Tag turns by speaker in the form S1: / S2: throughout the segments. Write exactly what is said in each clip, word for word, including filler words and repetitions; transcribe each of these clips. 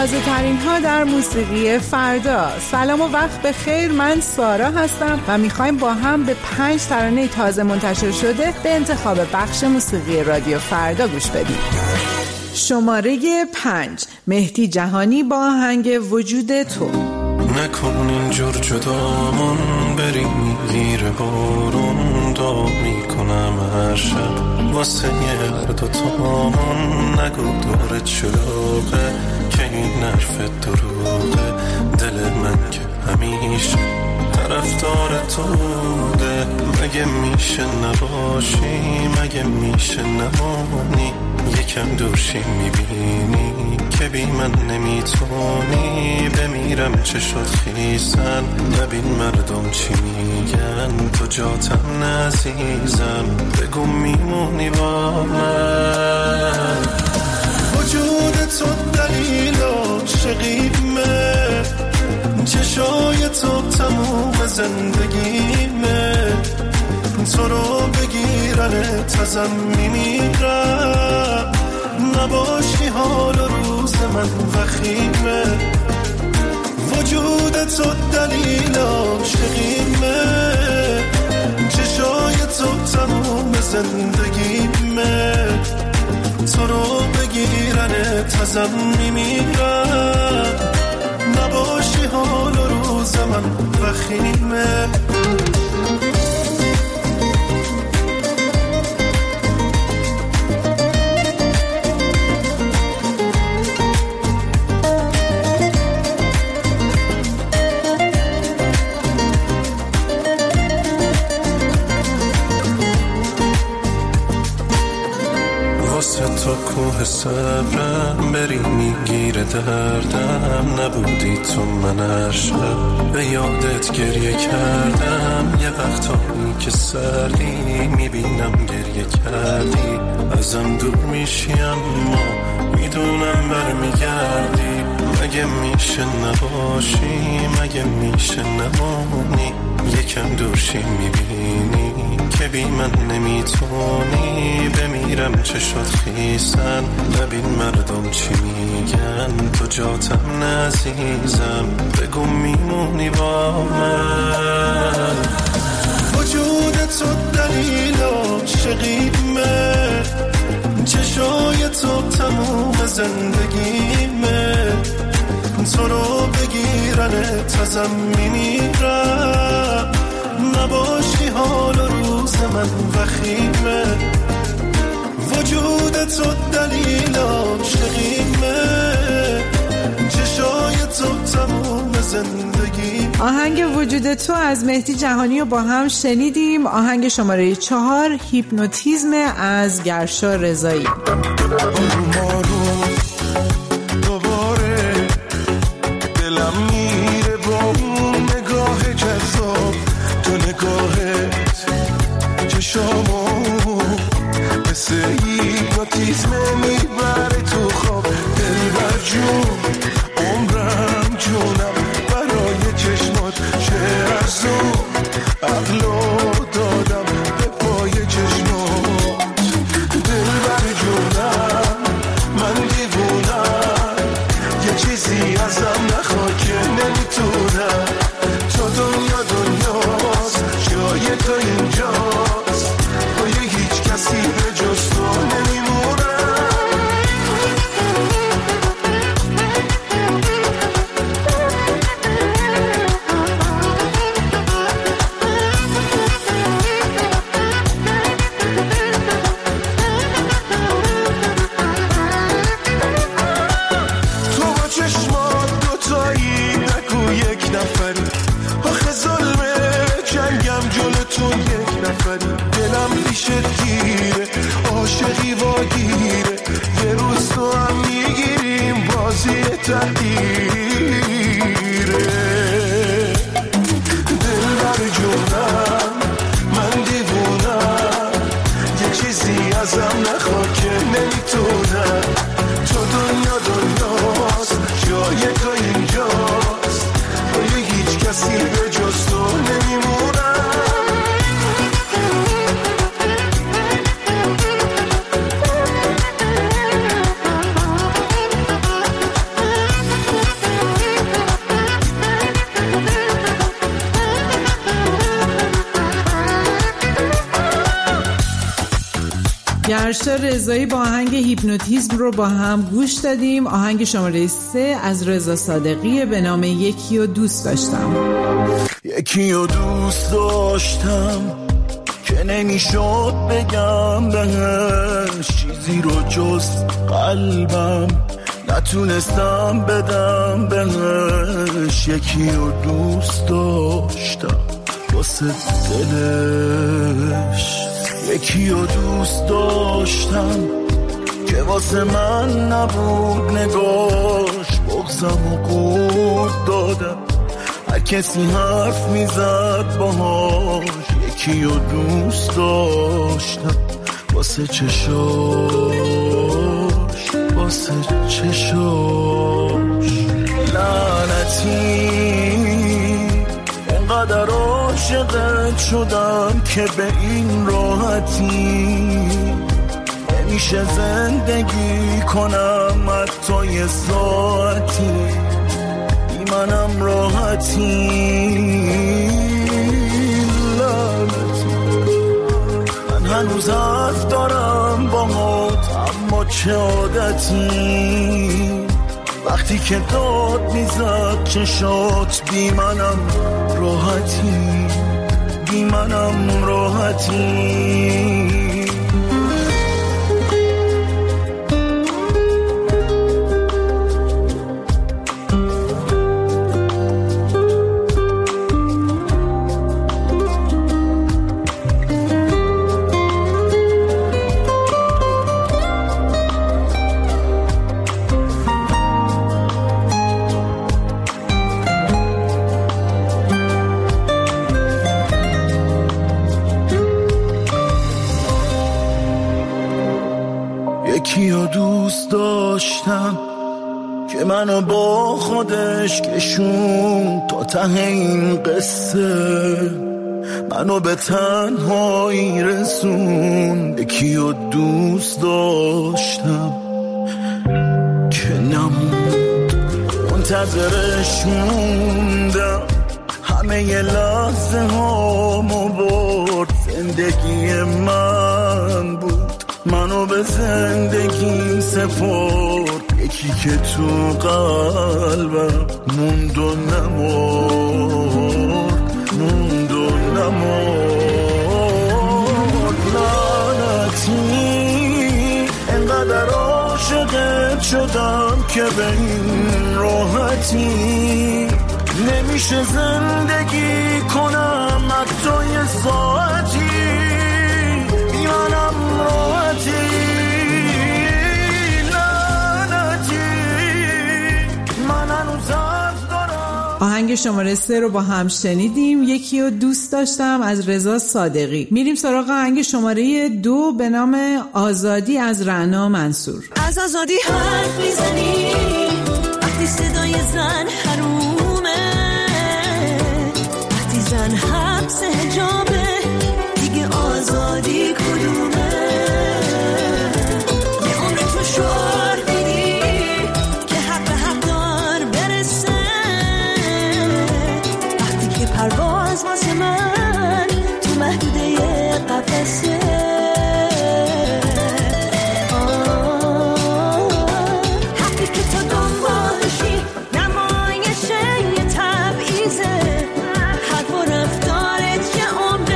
S1: تازه ترین ها در موسیقی فردا. سلام و وقت بخیر، من سارا هستم و میخوایم با هم به پنج ترانه تازه منتشر شده به انتخاب بخش موسیقی رادیو فردا گوش بدیم. شماره پنج، مهدی جهانی با آهنگ وجود تو.
S2: نکن اینجور جدامون بریم میگیره بارون، دعا میکنم هر شب واسه یه هر دوتامون. نگو دورت چراغه که این نرفت دروغه، دل من که همیشه طرفدار تو بوده. مگه میشه نباشی، مگه میشه نمانی، یکم دورشی میبینی که بی من نمیتونی. بمیرم چه شد خیسن، نبین مردم چی میگن، تو جاتم نزیزم، بگو میمونی با من. وجود تو دلیل عاشقیمه، چشای تو تموم زندگیمه، تو رو بگیرن تازم میمیرم. نباشی حال و روز من وخیمه، وجود تو دلیل عاشقیمه، چشای تو تموم زندگیمه، تو رو بگیرن تازم میمیرم. نباشی حال و روز من وخیمه. تو کوه صبرم بری میگیره دردم، نبودی تو من هر شب به یادت گریه کردم. یه وقتایی که سردی میبینم گریه کردی، ازم دور میشی اما میدونم برمیگردی. مگه میشه نباشی، مگه میشه نمانی، یکم دورشی میبینی که بی من نمیتونی. بمیرم چه شد خیسن، نبین مردم چی میگن، تو جاتم نزیزم، بگو میمونی با من. وجود تو دلیل عاشقیمه، چشای تو تموم زندگیمه، تو رو بگیرن تازم میمیرم. نباشی حال و روز من وخیمه، وجود تو دلیل عاشقیمه، چشای تو تموم زندگی.
S1: آهنگ وجود تو از مهدی جهانی رو با هم شنیدیم. آهنگ شماره چهار، هیپنوتیزم از گرشا رضایی. گرشا رضایی با آهنگ هیپنوتیزم رو با هم گوش دادیم. آهنگ شماره سه از رضا صادقی به نام یکی رو دوست داشتم.
S2: یکی رو دوست داشتم که نمیشد بگم بهش چیزی رو جز قلبم، نتونستم بدم بهش. یکی رو دوست داشتم واسه دلش، یکی رو دوست داشتم که واسه من نبود نگاش. بغضم و قورت دادم هر کسی حرف میزد باهاش. یکی رو دوست داشتم واسه چشاش، واسه چشاش. لعنتی انقدر عاشقت شدم که به این راحتی نمیشه زندگی کنم حتی یه ساعتی. بی منم راحتی، لعنتی. من هنوز حرف دارم با موت، اما چه عادتی وقتی که داد میزد چشات. بی منم راحتی، بی منم راحتی. یکی رو دوست داشتم که منو با خودش کشون تا ته این قصه، منو به تنهایی رسون. یکی رو دوست داشتم که نموند، منتظرش موندم، همه ی لحظه هامو برد. زندگی من بود، منو به زندگی سپرد. یکی که تو قلبم موند و نمرد، موند و نمرد. لعنتی انقدر عاشقت شدم که به این راحتی نمیشه زندگی کنم حتی یه ساعتی. بی منم راحتی، لعنتی. من هنوز حرف دارم.
S1: آهنگ شماره سه رو با هم شنیدیم. یکی رو دوست داشتم از رضا صادقی. میریم سراغ آهنگ شماره دو به نام آزادی از رعنا منصور.
S3: از آزادی حرف میزنی وقتی صدای زن حرومه، وقتی زن حبس حجابه، دیگه آزادی کدومه؟ یه عمر تو شعار میدی که حق به حق دار برسه، وقتی که پرواز واسه من تو محدوده قفسه. حقی که تو دنبالشی نمایشه یه تبعیزه، حرف و رفتارت یه عمر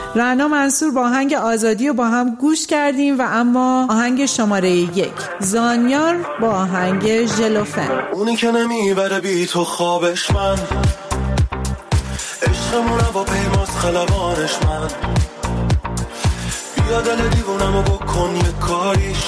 S1: رعنا منصور با آهنگ آزادی رو با هم گوش کردیم و اما آهنگ شماره یک زانیار با آهنگ ژلوفن.
S2: اونی که نمیبره بی تو خوابش من، عشقمونه با پیماز خلبانش من، بیا دل دیوونمو بکن یه کاریش،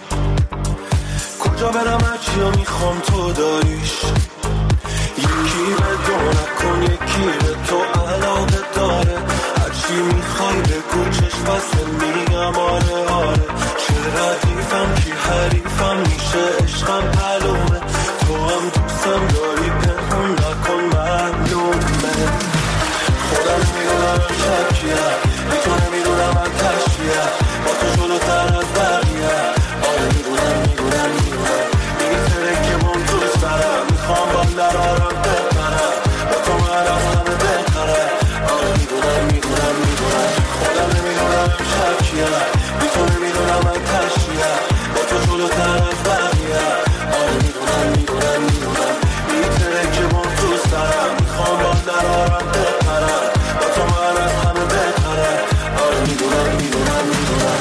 S2: کجا برم هرچی رو میخوام تو داریش، یکی به دو نکن یکی به تو علاقه داره، هرچی میخوای بگو چشم بسته میگم آره آره، چه ردیفم کی حریفم میشه عشقم معلومه، تو هم دوستم داری پنهون نکن معلومه، خودم میدونم شکیه بی تو نمیدونم من تشیه، با تو جلوتر از بقیه، آره میدونم میدونم میدونم میتره که من دوست دارم، میخوام با لرارم بپرم، با تو من از همه بهتره، آره میدونم میدونم میدونم خودم نمیدونم شکیه بی تو نمیدونم من تشیه، با تو جلوتر از بقیه، آره میدونم میدونم میدونم میتره که من دوست دارم، میخوام با لرارم بپرم، با تو من از همه بهتره، آره میدونم میدونم میدونم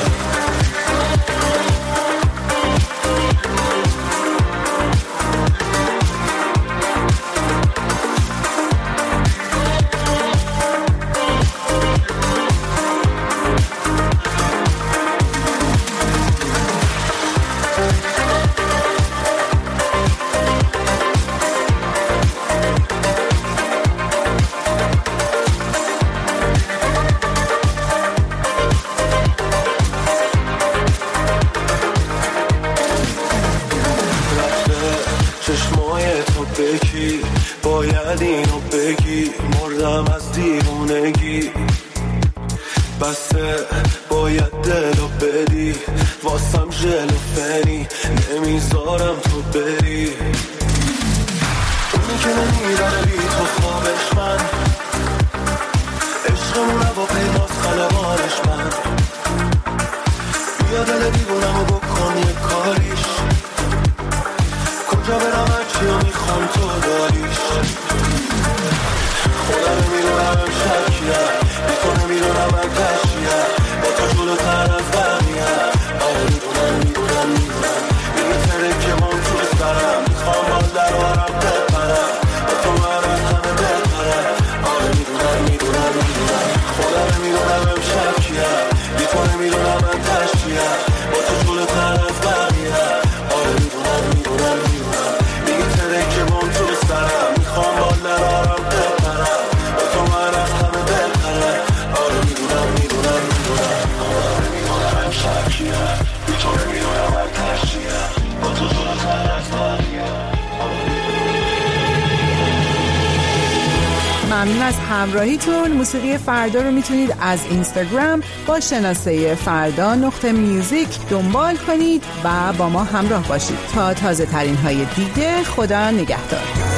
S2: چشمای تو بکی باید اینو بگی، مردم از دیوونگی، بسته باید دلو بدی، واسم ژلوفنی نمیذارم تو بری، اونی که نمیبره بی تو خوابش من، عشقمونه با پیماز خلبانش من، بیا دل دیوونمو بکن یه کاریش، کجا برم هرچی رو میخوام تو داریش، خودم نمیدونم شکیه بی تو نمیدونم من تشیه، با تو جلوتر از بقیه، آره میدونم میدونم میدونم میتره که من دوست دارم، میخوام با لرارم بپرم، با تو من از همه بهتره، آره میدونم میدونم میدونم خودم نمیدونم شکیه بی تو نمیدونم من تشیه، با تو جلوتر از بقیه، آره میدونم میدونم میدونم میتره که من دوست دارم، میخوام با لرارم بپرم، با تو من از همه بهتره، آره میدونم میدونم میدونم آره میدونم شکیه بی تو نمیدونم من تشیه، با تو جلوتر از بقیه.
S1: ممنون از همراهیتون. موسیقی فردا رو میتونید از اینستاگرام با شناسه فردا نقطه میوزیک دنبال کنید و با ما همراه باشید تا تازه ترین های دیگه. خدا نگهدار.